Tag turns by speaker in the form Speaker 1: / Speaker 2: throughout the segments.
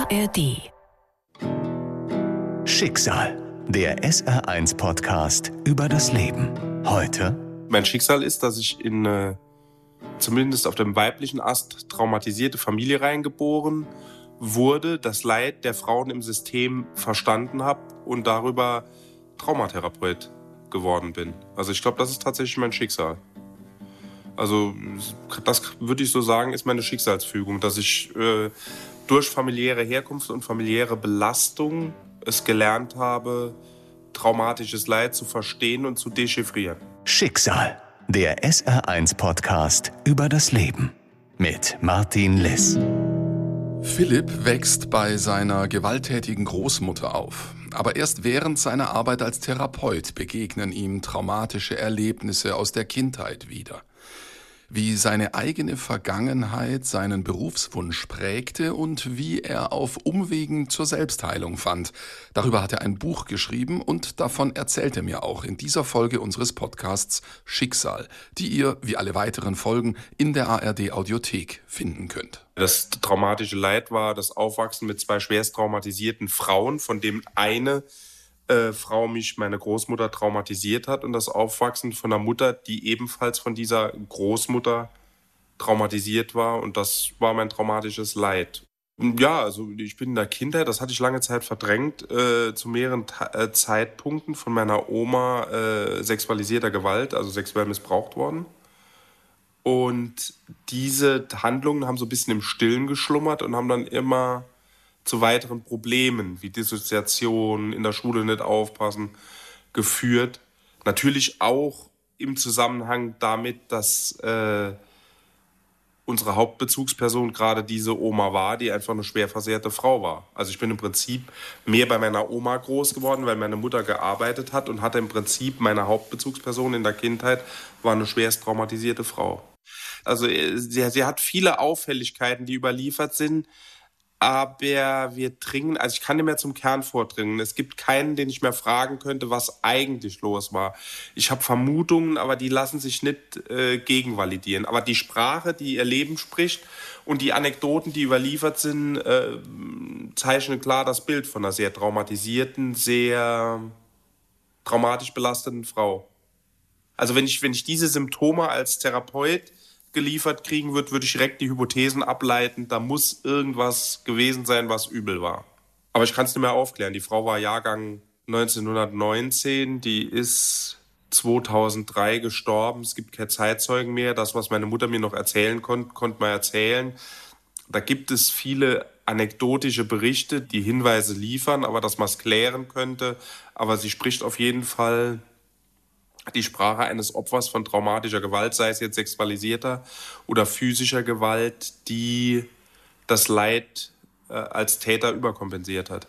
Speaker 1: ARD. Schicksal, der SR1-Podcast über das Leben. Heute:
Speaker 2: Mein Schicksal ist, dass ich in zumindest auf dem weiblichen Ast traumatisierte Familie reingeboren wurde, das Leid der Frauen im System verstanden habe und darüber Traumatherapeut geworden bin. Also ich glaube, das ist tatsächlich mein Schicksal. Also das würde ich so sagen, ist meine Schicksalsfügung, dass ich durch familiäre Herkunft und familiäre Belastung es gelernt habe, traumatisches Leid zu verstehen und zu dechiffrieren.
Speaker 1: Schicksal, der SR1-Podcast über das Leben mit Martin Liss.
Speaker 3: Philipp wächst bei seiner gewalttätigen Großmutter auf. Aber erst während seiner Arbeit als Therapeut begegnen ihm traumatische Erlebnisse aus der Kindheit wieder. Wie seine eigene Vergangenheit seinen Berufswunsch prägte und wie er auf Umwegen zur Selbstheilung fand. Darüber hat er ein Buch geschrieben und davon erzählt er mir auch in dieser Folge unseres Podcasts Schicksal, die ihr, wie alle weiteren Folgen, in der ARD-Audiothek finden könnt.
Speaker 2: Das traumatische Leid war das Aufwachsen mit zwei schwerst traumatisierten Frauen, von dem eine Frau meine Großmutter traumatisiert hat, und das Aufwachsen von einer Mutter, die ebenfalls von dieser Großmutter traumatisiert war, und das war mein traumatisches Leid. Ja, also ich bin in der Kindheit, das hatte ich lange Zeit verdrängt, zu mehreren Zeitpunkten von meiner Oma sexualisierter Gewalt, also sexuell missbraucht worden. Und diese Handlungen haben so ein bisschen im Stillen geschlummert und haben dann immer zu weiteren Problemen wie Dissoziation, in der Schule nicht aufpassen, geführt. Natürlich auch im Zusammenhang damit, dass unsere Hauptbezugsperson gerade diese Oma war, die einfach eine schwer versehrte Frau war. Also ich bin im Prinzip mehr bei meiner Oma groß geworden, weil meine Mutter gearbeitet hat, und hatte im Prinzip meine Hauptbezugsperson in der Kindheit war eine schwerst traumatisierte Frau. Also sie hat viele Auffälligkeiten, die überliefert sind, aber wir dringen, also ich kann nicht mehr zum Kern vordringen. Es gibt keinen, den ich mehr fragen könnte, was eigentlich los war. Ich habe Vermutungen, aber die lassen sich nicht gegenvalidieren. Aber die Sprache, die ihr Leben spricht, und die Anekdoten, die überliefert sind, zeichnen klar das Bild von einer sehr traumatisierten, sehr traumatisch belasteten Frau. Also wenn ich diese Symptome als Therapeut geliefert kriegen würde ich direkt die Hypothesen ableiten, da muss irgendwas gewesen sein, was übel war. Aber ich kann es nicht mehr aufklären. Die Frau war Jahrgang 1919, die ist 2003 gestorben. Es gibt keine Zeitzeugen mehr. Das, was meine Mutter mir noch erzählen konnte man erzählen. Da gibt es viele anekdotische Berichte, die Hinweise liefern, aber dass man es klären könnte. Aber sie spricht auf jeden Fall die Sprache eines Opfers von traumatischer Gewalt, sei es jetzt sexualisierter oder physischer Gewalt, die das Leid als Täter überkompensiert hat.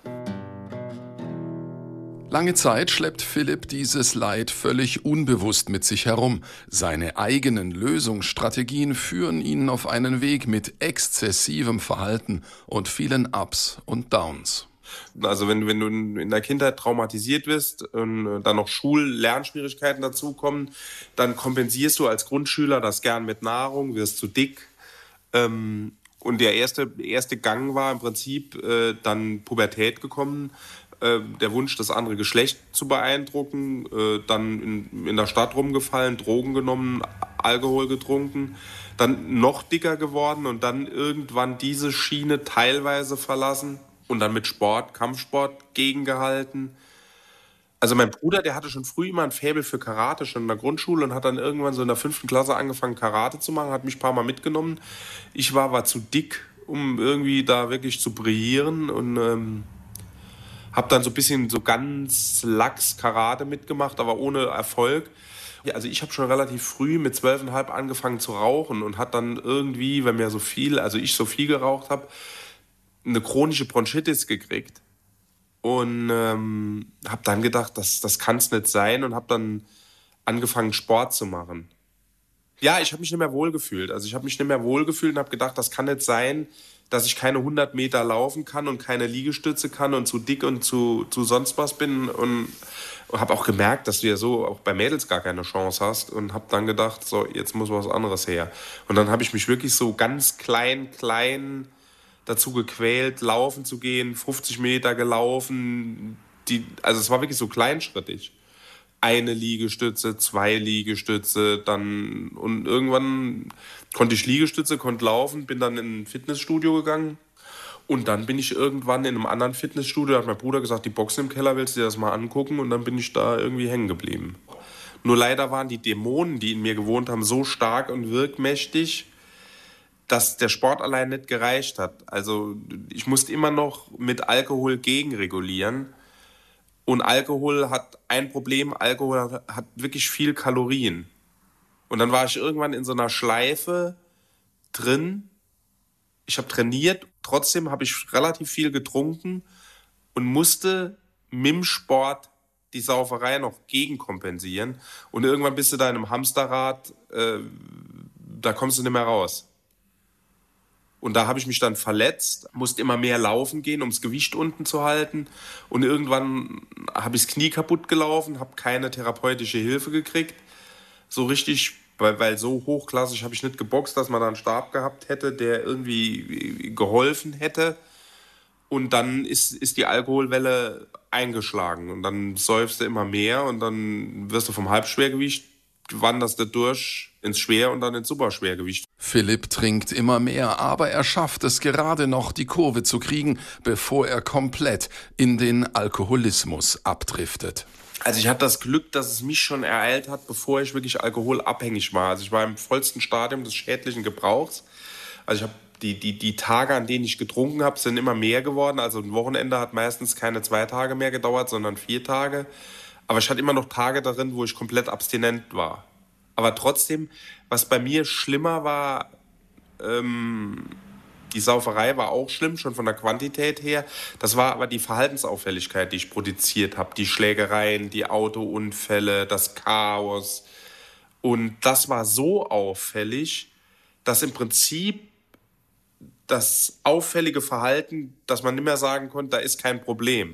Speaker 3: Lange Zeit schleppt Philipp dieses Leid völlig unbewusst mit sich herum. Seine eigenen Lösungsstrategien führen ihn auf einen Weg mit exzessivem Verhalten und vielen Ups und Downs.
Speaker 2: Also wenn du in der Kindheit traumatisiert wirst und dann noch Lernschwierigkeiten dazukommen, dann kompensierst du als Grundschüler das gern mit Nahrung, wirst zu dick. Und der erste Gang war im Prinzip dann Pubertät gekommen, der Wunsch, das andere Geschlecht zu beeindrucken, dann in der Stadt rumgefallen, Drogen genommen, Alkohol getrunken, dann noch dicker geworden und dann irgendwann diese Schiene teilweise verlassen. Und dann mit Sport, Kampfsport gegengehalten. Also mein Bruder, der hatte schon früh immer ein Faible für Karate, schon in der Grundschule, und hat dann irgendwann so in der 5. Klasse angefangen, Karate zu machen, hat mich ein paar Mal mitgenommen. Ich war zu dick, um irgendwie da wirklich zu brillieren, und habe dann so ein bisschen so ganz lax Karate mitgemacht, aber ohne Erfolg. Ja, also ich habe schon relativ früh mit 12,5 angefangen zu rauchen und hat dann irgendwie, wenn mir so viel geraucht habe, eine chronische Bronchitis gekriegt und habe dann gedacht, das kann es nicht sein, und habe dann angefangen, Sport zu machen. Ja, ich habe mich nicht mehr wohlgefühlt. Also ich habe mich nicht mehr wohlgefühlt und habe gedacht, das kann nicht sein, dass ich keine 100 Meter laufen kann und keine Liegestütze kann und zu dick und zu sonst was bin, und habe auch gemerkt, dass du ja so auch bei Mädels gar keine Chance hast, und habe dann gedacht, so, jetzt muss was anderes her. Und dann habe ich mich wirklich so ganz klein dazu gequält, laufen zu gehen, 50 Meter gelaufen. Also es war wirklich so kleinschrittig. Eine Liegestütze, 2 Liegestütze, dann und irgendwann konnte ich Liegestütze, konnte laufen, bin dann in ein Fitnessstudio gegangen und dann bin ich irgendwann in einem anderen Fitnessstudio, da hat mein Bruder gesagt, die Boxen im Keller, willst du dir das mal angucken? Und dann bin ich da irgendwie hängen geblieben. Nur leider waren die Dämonen, die in mir gewohnt haben, so stark und wirkmächtig, dass der Sport allein nicht gereicht hat. Also ich musste immer noch mit Alkohol gegenregulieren. Und Alkohol hat ein Problem, Alkohol hat wirklich viel Kalorien. Und dann war ich irgendwann in so einer Schleife drin. Ich habe trainiert, trotzdem habe ich relativ viel getrunken und musste mit dem Sport die Sauferei noch gegenkompensieren. Und irgendwann bist du da in einem Hamsterrad, da kommst du nicht mehr raus. Und da habe ich mich dann verletzt, musste immer mehr laufen gehen, um das Gewicht unten zu halten. Und irgendwann habe ich das Knie kaputt gelaufen, habe keine therapeutische Hilfe gekriegt. So richtig, weil so hochklassig habe ich nicht geboxt, dass man da einen Stab gehabt hätte, der irgendwie geholfen hätte. Und dann ist die Alkoholwelle eingeschlagen. Und dann säufst du immer mehr und dann wirst du vom Halbschwergewicht, wanderst du durch ins Schwer- und dann ins Superschwergewicht.
Speaker 3: Philipp trinkt immer mehr, aber er schafft es gerade noch, die Kurve zu kriegen, bevor er komplett in den Alkoholismus abdriftet.
Speaker 2: Also ich hatte das Glück, dass es mich schon ereilt hat, bevor ich wirklich alkoholabhängig war. Also ich war im vollsten Stadium des schädlichen Gebrauchs. Also ich habe die Tage, an denen ich getrunken habe, sind immer mehr geworden. Also ein Wochenende hat meistens keine 2 Tage mehr gedauert, sondern 4 Tage. Aber ich hatte immer noch Tage darin, wo ich komplett abstinent war. Aber trotzdem, was bei mir schlimmer war, die Sauferei war auch schlimm, schon von der Quantität her. Das war aber die Verhaltensauffälligkeit, die ich produziert habe. Die Schlägereien, die Autounfälle, das Chaos. Und das war so auffällig, dass im Prinzip das auffällige Verhalten, dass man nicht mehr sagen konnte, da ist kein Problem.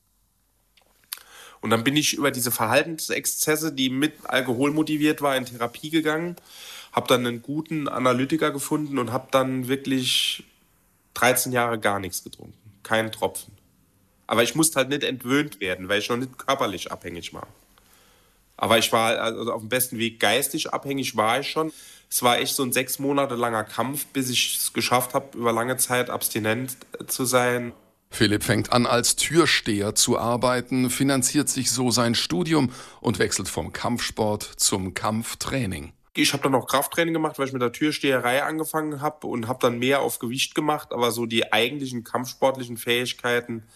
Speaker 2: Und dann bin ich über diese Verhaltensexzesse, die mit Alkohol motiviert war, in Therapie gegangen, habe dann einen guten Analytiker gefunden und habe dann wirklich 13 Jahre gar nichts getrunken. Keinen Tropfen. Aber ich musste halt nicht entwöhnt werden, weil ich noch nicht körperlich abhängig war. Aber ich war also auf dem besten Weg, geistig abhängig war ich schon. Es war echt so ein 6 Monate langer Kampf, bis ich es geschafft habe, über lange Zeit abstinent zu sein.
Speaker 3: Philipp fängt an, als Türsteher zu arbeiten, finanziert sich so sein Studium und wechselt vom Kampfsport zum Kampftraining.
Speaker 2: Ich habe dann auch Krafttraining gemacht, weil ich mit der Türsteherei angefangen habe und habe dann mehr auf Gewicht gemacht, aber so die eigentlichen kampfsportlichen Fähigkeiten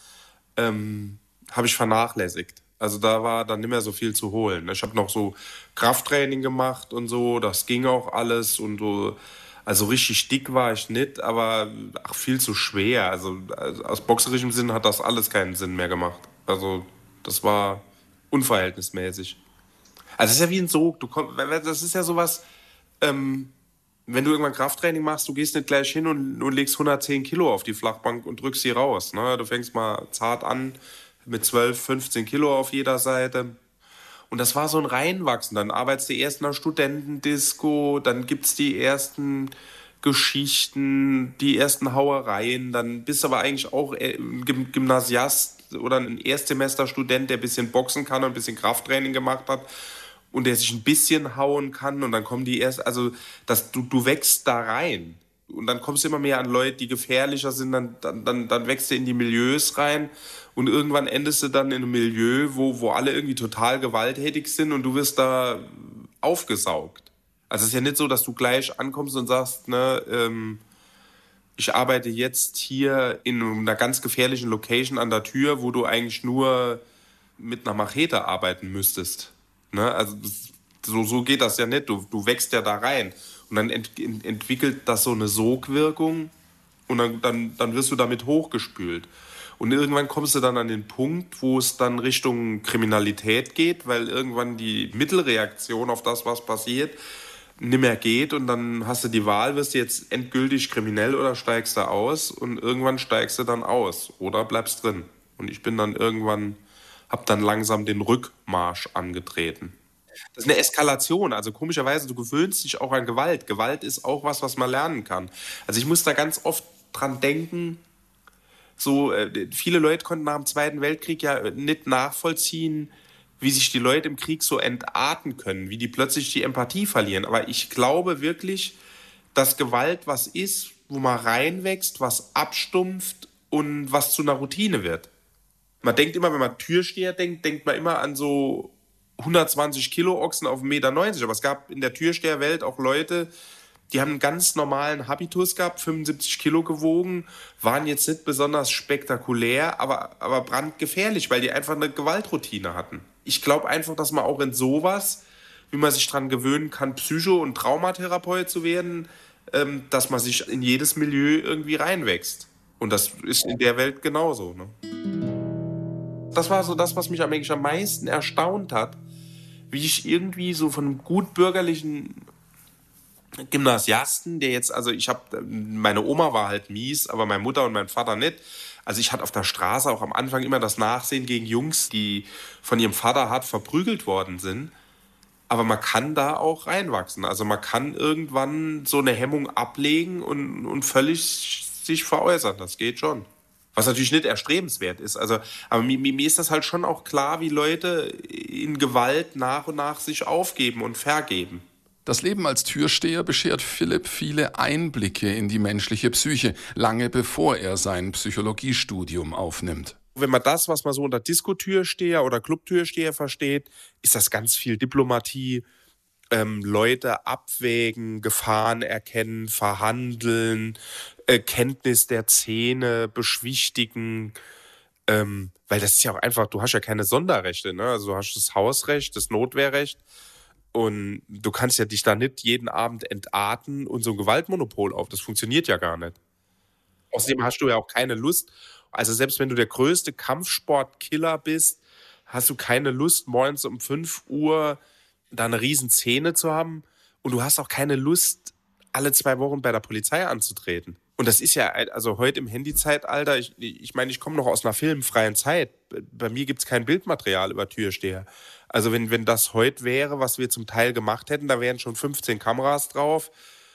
Speaker 2: habe ich vernachlässigt. Also da war dann nicht mehr so viel zu holen. Ich habe noch so Krafttraining gemacht und so, das ging auch alles und so. Also richtig dick war ich nicht, aber viel zu schwer. Also aus boxerischem Sinn hat das alles keinen Sinn mehr gemacht. Also das war unverhältnismäßig. Also es ist ja wie ein Sog. Das ist ja sowas, wenn du irgendwann Krafttraining machst, du gehst nicht gleich hin und legst 110 Kilo auf die Flachbank und drückst sie raus. Ne? Du fängst mal zart an mit 12, 15 Kilo auf jeder Seite. Und das war so ein Reinwachsen. Dann arbeitest du erst in einer Studentendisco, dann gibt's die ersten Geschichten, die ersten Hauereien. Dann bist du aber eigentlich auch ein Gymnasiast oder ein Erstsemesterstudent, der ein bisschen boxen kann und ein bisschen Krafttraining gemacht hat und der sich ein bisschen hauen kann. Und dann kommen die erst, also du wächst da rein. Und dann kommst du immer mehr an Leute, die gefährlicher sind, dann wächst du in die Milieus rein und irgendwann endest du dann in einem Milieu, wo alle irgendwie total gewalttätig sind und du wirst da aufgesaugt. Also es ist ja nicht so, dass du gleich ankommst und sagst, ne, ich arbeite jetzt hier in einer ganz gefährlichen Location an der Tür, wo du eigentlich nur mit einer Machete arbeiten müsstest. Ne? Also so geht das ja nicht, du wächst ja da rein. Und dann entwickelt das so eine Sogwirkung und dann wirst du damit hochgespült. Und irgendwann kommst du dann an den Punkt, wo es dann Richtung Kriminalität geht, weil irgendwann die Mittelreaktion auf das, was passiert, nicht mehr geht. Und dann hast du die Wahl, wirst du jetzt endgültig kriminell oder steigst du aus? Und irgendwann steigst du dann aus oder bleibst drin. Und ich bin dann hab dann langsam den Rückmarsch angetreten. Das ist eine Eskalation, also komischerweise, du gewöhnst dich auch an Gewalt. Gewalt ist auch was man lernen kann. Also ich muss da ganz oft dran denken, so viele Leute konnten nach dem Zweiten Weltkrieg ja nicht nachvollziehen, wie sich die Leute im Krieg so entarten können, wie die plötzlich die Empathie verlieren. Aber ich glaube wirklich, dass Gewalt was ist, wo man reinwächst, was abstumpft und was zu einer Routine wird. Man denkt immer, wenn man Türsteher denkt, denkt man immer an so 120 Kilo Ochsen auf 1,90 Meter. Aber es gab in der Türsteherwelt auch Leute, die haben einen ganz normalen Habitus gehabt, 75 Kilo gewogen, waren jetzt nicht besonders spektakulär, aber brandgefährlich, weil die einfach eine Gewaltroutine hatten. Ich glaube einfach, dass man auch in sowas, wie man sich dran gewöhnen kann, Psycho- und Traumatherapeut zu werden, dass man sich in jedes Milieu irgendwie reinwächst. Und das ist in der Welt genauso. Ne? Das war so das, was mich eigentlich am meisten erstaunt hat, wie ich irgendwie so von einem gut bürgerlichen Gymnasiasten, der jetzt, also meine Oma war halt mies, aber meine Mutter und mein Vater nicht. Also ich hatte auf der Straße auch am Anfang immer das Nachsehen gegen Jungs, die von ihrem Vater hart verprügelt worden sind. Aber man kann da auch reinwachsen. Also man kann irgendwann so eine Hemmung ablegen und völlig sich veräußern. Das geht schon. Was natürlich nicht erstrebenswert ist. Also, aber mir ist das halt schon auch klar, wie Leute in Gewalt nach und nach sich aufgeben und vergeben.
Speaker 3: Das Leben als Türsteher beschert Philipp viele Einblicke in die menschliche Psyche, lange bevor er sein Psychologiestudium aufnimmt.
Speaker 2: Wenn man das, was man so unter Diskotürsteher oder Clubtürsteher versteht, ist das ganz viel Diplomatie, Leute abwägen, Gefahren erkennen, verhandeln, Kenntnis der Szene, beschwichtigen, weil das ist ja auch einfach, du hast ja keine Sonderrechte, ne? Also du hast das Hausrecht, das Notwehrrecht und du kannst ja dich da nicht jeden Abend entarten und so ein Gewaltmonopol auf, das funktioniert ja gar nicht. Außerdem hast du ja auch keine Lust, also selbst wenn du der größte Kampfsportkiller bist, hast du keine Lust, morgens um 5 Uhr da eine riesen Szene zu haben und du hast auch keine Lust, alle 2 Wochen bei der Polizei anzutreten. Und das ist ja, also heute im Handyzeitalter, ich meine, ich komme noch aus einer filmfreien Zeit. Bei mir gibt es kein Bildmaterial über Türsteher. Also wenn das heute wäre, was wir zum Teil gemacht hätten, da wären schon 15 Kameras drauf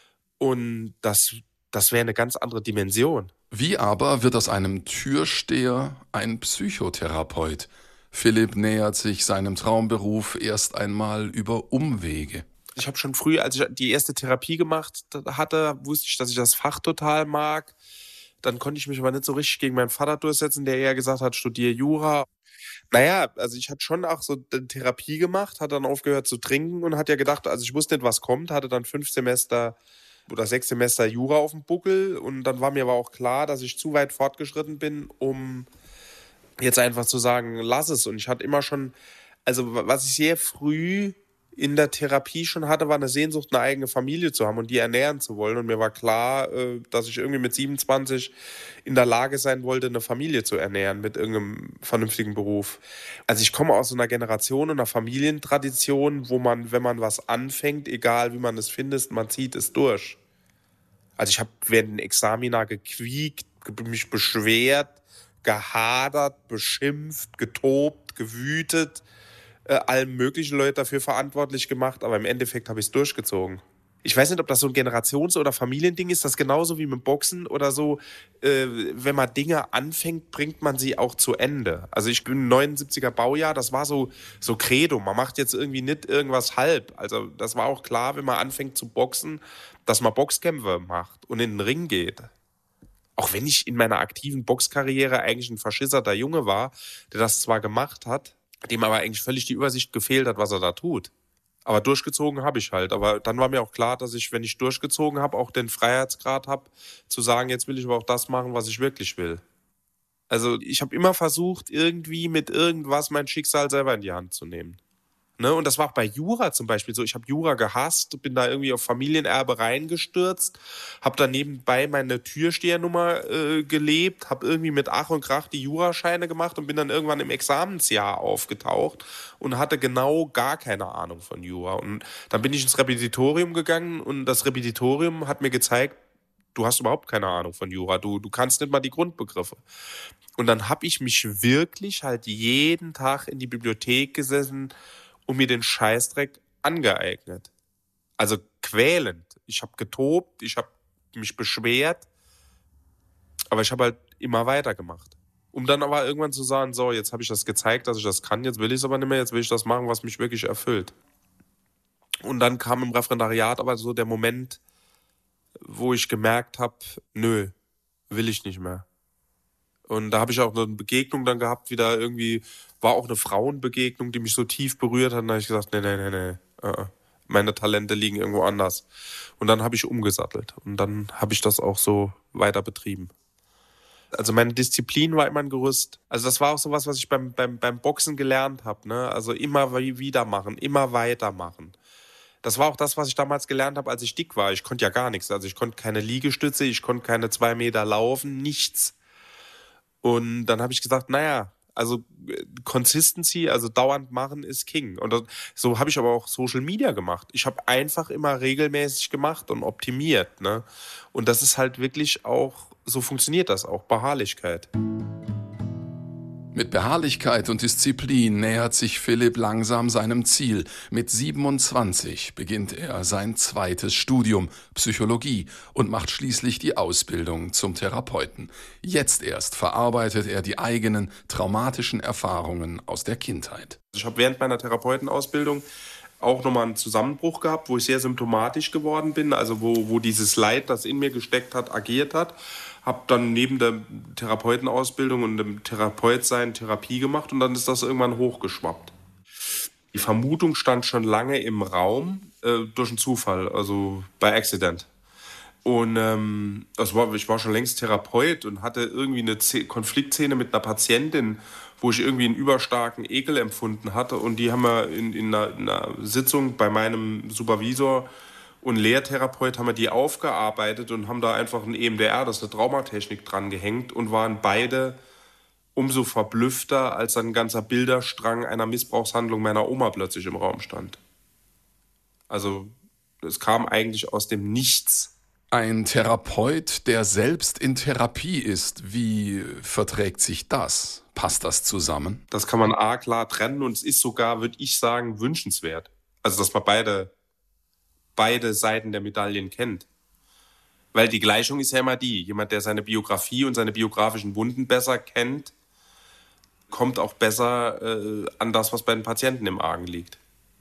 Speaker 2: und das wäre eine ganz andere Dimension.
Speaker 3: Wie aber wird aus einem Türsteher ein Psychotherapeut? Philipp nähert sich seinem Traumberuf erst einmal über Umwege.
Speaker 2: Ich habe schon früh, als ich die erste Therapie gemacht hatte, wusste ich, dass ich das Fach total mag. Dann konnte ich mich aber nicht so richtig gegen meinen Vater durchsetzen, der eher gesagt hat, studiere Jura. Naja, also ich hatte schon auch so eine Therapie gemacht, hatte dann aufgehört zu trinken und hat ja gedacht, also ich wusste nicht, was kommt, hatte dann 5 Semester oder 6 Semester Jura auf dem Buckel und dann war mir aber auch klar, dass ich zu weit fortgeschritten bin, um jetzt einfach zu sagen, lass es. Und ich hatte immer schon, also was ich sehr früh in der Therapie schon hatte, war eine Sehnsucht, eine eigene Familie zu haben und die ernähren zu wollen. Und mir war klar, dass ich irgendwie mit 27 in der Lage sein wollte, eine Familie zu ernähren mit irgendeinem vernünftigen Beruf. Also ich komme aus so einer Generation und einer Familientradition, wo man, wenn man was anfängt, egal wie man es findet, man zieht es durch. Also ich habe während den Examina gequiekt, mich beschwert, gehadert, beschimpft, getobt, gewütet, allen möglichen Leuten dafür verantwortlich gemacht, aber im Endeffekt habe ich es durchgezogen. Ich weiß nicht, ob das so ein Generations- oder Familiending ist, das genauso wie mit dem Boxen oder so, wenn man Dinge anfängt, bringt man sie auch zu Ende. Also ich bin 79er Baujahr, das war so Credo, man macht jetzt irgendwie nicht irgendwas halb. Also das war auch klar, wenn man anfängt zu boxen, dass man Boxkämpfe macht und in den Ring geht. Auch wenn ich in meiner aktiven Boxkarriere eigentlich ein verschisserter Junge war, der das zwar gemacht hat, dem aber eigentlich völlig die Übersicht gefehlt hat, was er da tut. Aber durchgezogen habe ich halt. Aber dann war mir auch klar, dass ich, wenn ich durchgezogen habe, auch den Freiheitsgrad habe, zu sagen, jetzt will ich aber auch das machen, was ich wirklich will. Also ich habe immer versucht, irgendwie mit irgendwas mein Schicksal selber in die Hand zu nehmen. Ne? Und das war auch bei Jura zum Beispiel so. Ich habe Jura gehasst, bin da irgendwie auf Familienerbe reingestürzt, habe dann nebenbei meine Türstehernummer gelebt, habe irgendwie mit Ach und Krach die Jurascheine gemacht und bin dann irgendwann im Examensjahr aufgetaucht und hatte genau gar keine Ahnung von Jura. Und dann bin ich ins Repetitorium gegangen und das Repetitorium hat mir gezeigt, du hast überhaupt keine Ahnung von Jura, du kannst nicht mal die Grundbegriffe. Und dann habe ich mich wirklich halt jeden Tag in die Bibliothek gesessen und mir den Scheißdreck angeeignet. Also quälend. Ich habe getobt, ich habe mich beschwert Aber ich habe halt immer weitergemacht. Um dann aber irgendwann zu sagen, so, jetzt habe ich das gezeigt, dass ich das kann, jetzt will ich es aber nicht mehr, jetzt will ich das machen, was mich wirklich erfüllt. Und dann kam im Referendariat aber so der Moment, wo ich gemerkt habe, nö, will ich nicht mehr. Und da habe ich auch eine Begegnung dann gehabt, wieder irgendwie, war auch eine Frauenbegegnung, die mich so tief berührt hat. Und da habe ich gesagt, nee. Meine Talente liegen irgendwo anders. Und dann habe ich umgesattelt. Und dann habe ich das auch so weiter betrieben. Also meine Disziplin war immer ein Gerüst. Also das war auch sowas, was ich beim Boxen gelernt habe. Ne? Also immer wieder machen, immer weitermachen. Das war auch das, was ich damals gelernt habe, als ich dick war. Ich konnte ja gar nichts. Also ich konnte keine Liegestütze, ich konnte keine 2 Meter laufen, nichts. Und dann habe ich gesagt, naja, also Consistency, also dauernd machen ist King. Und so habe ich aber auch Social Media gemacht. Ich habe einfach immer regelmäßig gemacht und optimiert. Ne? Und das ist halt wirklich auch, so funktioniert das auch, Beharrlichkeit.
Speaker 3: Mit Beharrlichkeit und Disziplin nähert sich Philipp langsam seinem Ziel. Mit 27 beginnt er sein zweites Studium, Psychologie, und macht schließlich die Ausbildung zum Therapeuten. Jetzt erst verarbeitet er die eigenen traumatischen Erfahrungen aus der Kindheit.
Speaker 2: Ich habe während meiner Therapeutenausbildung auch nochmal einen Zusammenbruch gehabt, wo ich sehr symptomatisch geworden bin, also wo dieses Leid, das in mir gesteckt hat, agiert hat. Habe dann neben der Therapeutenausbildung und dem Therapeutsein Therapie gemacht und dann ist das irgendwann hochgeschwappt. Die Vermutung stand schon lange im Raum, durch einen Zufall, also bei Accident. Und ich war schon längst Therapeut und hatte irgendwie eine Konfliktszene mit einer Patientin, wo ich irgendwie einen überstarken Ekel empfunden hatte. Und die haben wir in einer Sitzung bei meinem Supervisor und Lehrtherapeut haben wir die aufgearbeitet und haben da einfach ein EMDR, das ist eine Traumatechnik, dran gehängt und waren beide umso verblüffter, als ein ganzer Bilderstrang einer Missbrauchshandlung meiner Oma plötzlich im Raum stand. Also es kam eigentlich aus dem Nichts.
Speaker 3: Ein Therapeut, der selbst in Therapie ist, wie verträgt sich das? Passt das zusammen?
Speaker 2: Das kann man klar trennen und es ist sogar, würde ich sagen, wünschenswert. Also dass man beide Seiten der Medaillen kennt. Weil die Gleichung ist ja immer die, jemand, der seine Biografie und seine biografischen Wunden besser kennt, kommt auch besser an das, was bei den Patienten im Argen liegt.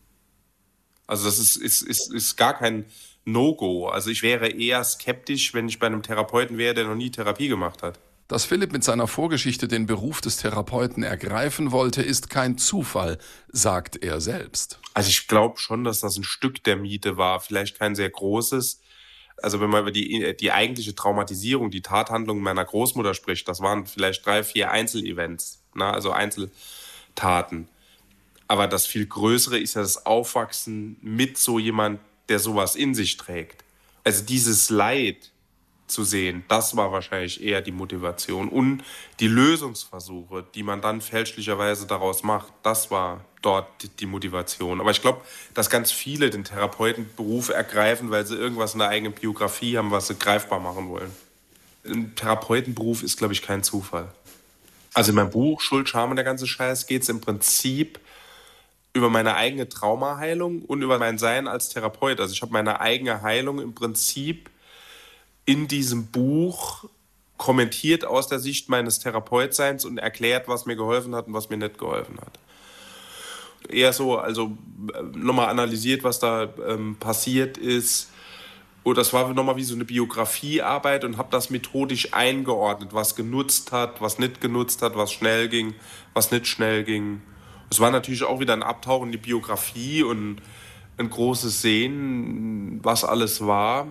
Speaker 2: Also das ist gar kein No-Go. Also ich wäre eher skeptisch, wenn ich bei einem Therapeuten wäre, der noch nie Therapie gemacht hat.
Speaker 3: Dass Philipp mit seiner Vorgeschichte den Beruf des Therapeuten ergreifen wollte, ist kein Zufall, sagt er selbst.
Speaker 2: Also ich glaube schon, dass das ein Stück der Miete war, vielleicht kein sehr großes. Also wenn man über die eigentliche Traumatisierung, die Tathandlung meiner Großmutter spricht, das waren vielleicht 3, 4 Einzelevents, also Einzeltaten. Aber das viel Größere ist ja das Aufwachsen mit so jemand, der sowas in sich trägt. Also dieses Leid zu sehen, das war wahrscheinlich eher die Motivation. Und die Lösungsversuche, die man dann fälschlicherweise daraus macht, das war dort die Motivation. Aber ich glaube, dass ganz viele den Therapeutenberuf ergreifen, weil sie irgendwas in der eigenen Biografie haben, was sie greifbar machen wollen. Ein Therapeutenberuf ist, glaube ich, kein Zufall. Also in meinem Buch Schuld, Scham und der ganze Scheiß geht es im Prinzip über meine eigene Traumaheilung und über mein Sein als Therapeut. Also ich habe meine eigene Heilung im Prinzip in diesem Buch kommentiert aus der Sicht meines Therapeutseins und erklärt, was mir geholfen hat und was mir nicht geholfen hat. Eher so, also nochmal analysiert, was da passiert ist. Und das war nochmal wie so eine Biografiearbeit und habe das methodisch eingeordnet, was genutzt hat, was nicht genutzt hat, was schnell ging, was nicht schnell ging. Es war natürlich auch wieder ein Abtauchen in die Biografie und ein großes Sehen, was alles war.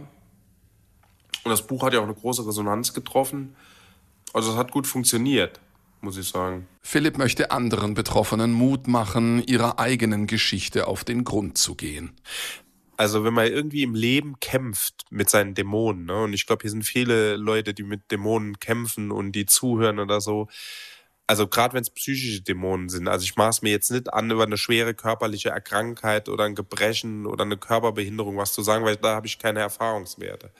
Speaker 2: Und das Buch hat ja auch eine große Resonanz getroffen. Also es hat gut funktioniert, muss ich sagen.
Speaker 3: Philipp möchte anderen Betroffenen Mut machen, ihrer eigenen Geschichte auf den Grund zu gehen.
Speaker 2: Also wenn man irgendwie im Leben kämpft mit seinen Dämonen, ne? Und ich glaube, hier sind viele Leute, die mit Dämonen kämpfen und die zuhören oder so. Also gerade wenn es psychische Dämonen sind. Also ich maß mir jetzt nicht an, über eine schwere körperliche Erkrankheit oder ein Gebrechen oder eine Körperbehinderung was zu sagen, weil da habe ich keine Erfahrungswerte.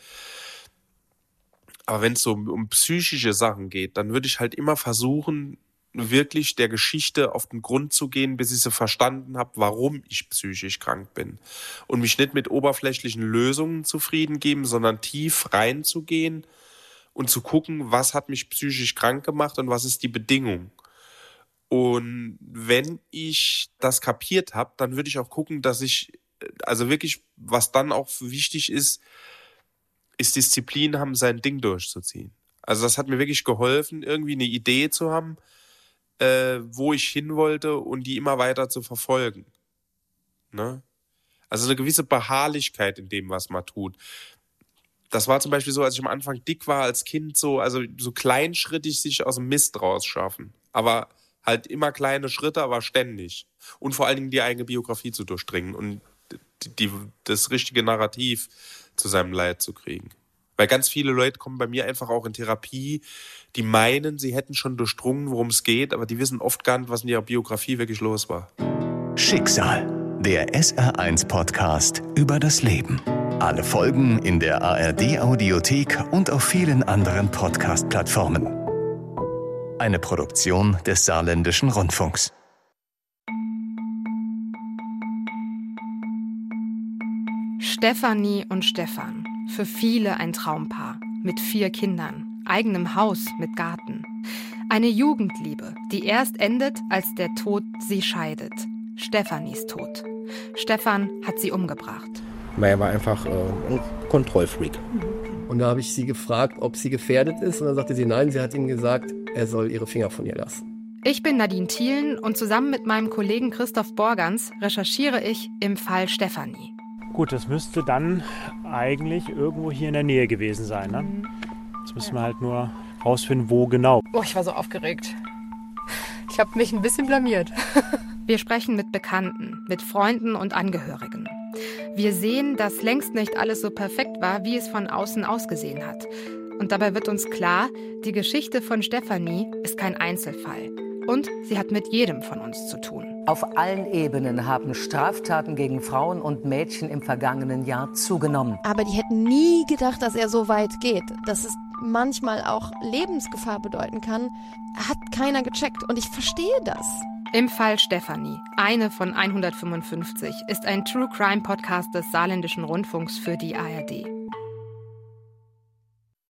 Speaker 2: Aber wenn es so um psychische Sachen geht, dann würde ich halt immer versuchen, wirklich der Geschichte auf den Grund zu gehen, bis ich sie verstanden habe, warum ich psychisch krank bin. Und mich nicht mit oberflächlichen Lösungen zufrieden geben, sondern tief reinzugehen und zu gucken, was hat mich psychisch krank gemacht und was ist die Bedingung. Und wenn ich das kapiert habe, dann würde ich auch gucken, dass ich, also wirklich, was dann auch wichtig ist Disziplin haben, sein Ding durchzuziehen. Also das hat mir wirklich geholfen, irgendwie eine Idee zu haben, wo ich hin wollte und die immer weiter zu verfolgen. Ne? Also eine gewisse Beharrlichkeit in dem, was man tut. Das war zum Beispiel so, als ich am Anfang dick war als Kind, so kleinschrittig sich aus dem Mist rausschaffen. Aber halt immer kleine Schritte, aber ständig. Und vor allen Dingen die eigene Biografie zu durchdringen und das richtige Narrativ zu seinem Leid zu kriegen. Weil ganz viele Leute kommen bei mir einfach auch in Therapie, die meinen, sie hätten schon durchdrungen, worum es geht, aber die wissen oft gar nicht, was in ihrer Biografie wirklich los war.
Speaker 1: Schicksal, der SR1-Podcast über das Leben. Alle Folgen in der ARD-Audiothek und auf vielen anderen Podcast-Plattformen. Eine Produktion des Saarländischen Rundfunks.
Speaker 4: Stefanie und Stefan. Für viele ein Traumpaar. Mit 4 Kindern. Eigenem Haus mit Garten. Eine Jugendliebe, die erst endet, als der Tod sie scheidet. Stefanies Tod. Stefan hat sie umgebracht.
Speaker 5: Er war einfach ein Kontrollfreak.
Speaker 6: Und da habe ich sie gefragt, ob sie gefährdet ist. Und dann sagte sie nein, sie hat ihm gesagt, er soll ihre Finger von ihr lassen.
Speaker 4: Ich bin Nadine Thielen und zusammen mit meinem Kollegen Christoph Borgans recherchiere ich im Fall Stefanie.
Speaker 7: Gut, das müsste dann eigentlich irgendwo hier in der Nähe gewesen sein. Ne? Jetzt müssen wir halt nur rausfinden, wo genau.
Speaker 8: Oh, ich war so aufgeregt. Ich habe mich ein bisschen blamiert.
Speaker 4: Wir sprechen mit Bekannten, mit Freunden und Angehörigen. Wir sehen, dass längst nicht alles so perfekt war, wie es von außen ausgesehen hat. Und dabei wird uns klar, die Geschichte von Stefanie ist kein Einzelfall. Und sie hat mit jedem von uns zu tun.
Speaker 9: Auf allen Ebenen haben Straftaten gegen Frauen und Mädchen im vergangenen Jahr zugenommen.
Speaker 10: Aber die hätten nie gedacht, dass er so weit geht. Dass es manchmal auch Lebensgefahr bedeuten kann, hat keiner gecheckt. Und ich verstehe das.
Speaker 4: Im Fall Stefanie, eine von 155, ist ein True Crime Podcast des Saarländischen Rundfunks für die ARD.